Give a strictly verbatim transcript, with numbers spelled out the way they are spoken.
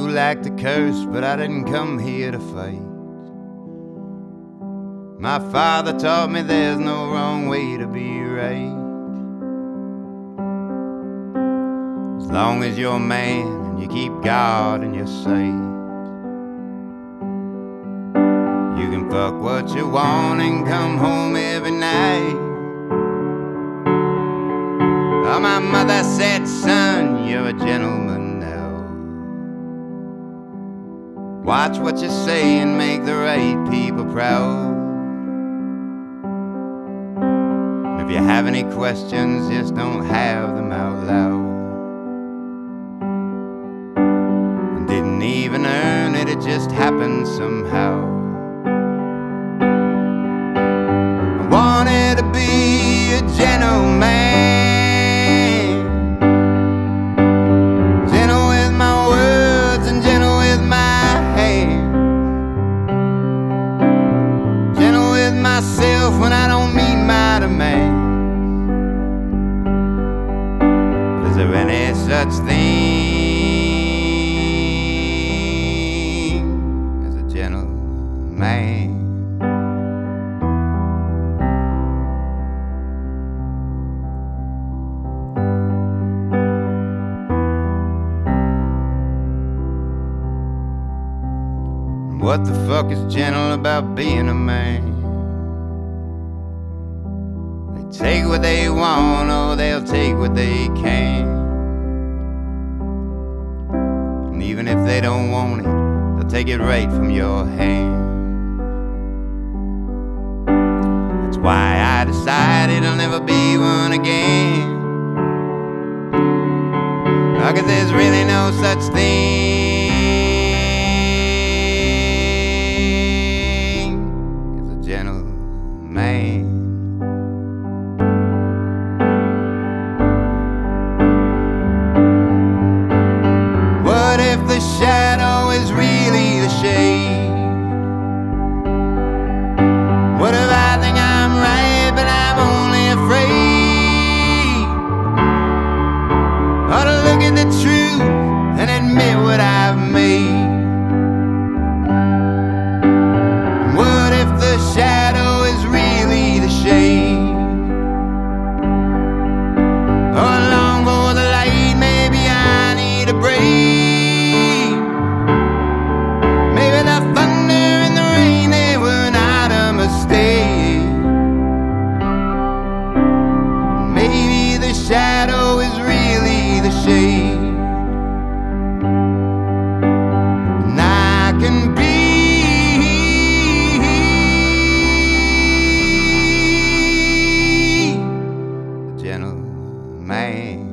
like to curse, but I didn't come here to fight. My father taught me there's no wrong way to be right. As long as you're a man and you keep God in your sight, you can fuck what you want and come home every night. Oh, my mother said, son, you're a gentleman now. Watch what you say and make the right people proud. If you have any questions, just don't have them out loud. I didn't even earn it, it just happened somehow. I wanted to be a gentleman, gentle with my words and gentle with my hands, gentle with myself when I don't meet my demands. Is there any such thing as a gentleman? What the fuck is gentle about being a man? They take what they want, or they'll take what they can. And even if they don't want it, they'll take it right from your hand. That's why I decided I'll never be one again. Oh, 'cause there's really no such thing man. What if the shadow is really the shade? What if I think I'm right, but I'm only afraid? Ought to look at the truth and admit what I've made. What if the shadow is really the shade? Oh, long for the light, maybe I need a break. Maybe the thunder and the rain, they were not a mistake. Maybe the shadow is really the shade. And I can be man.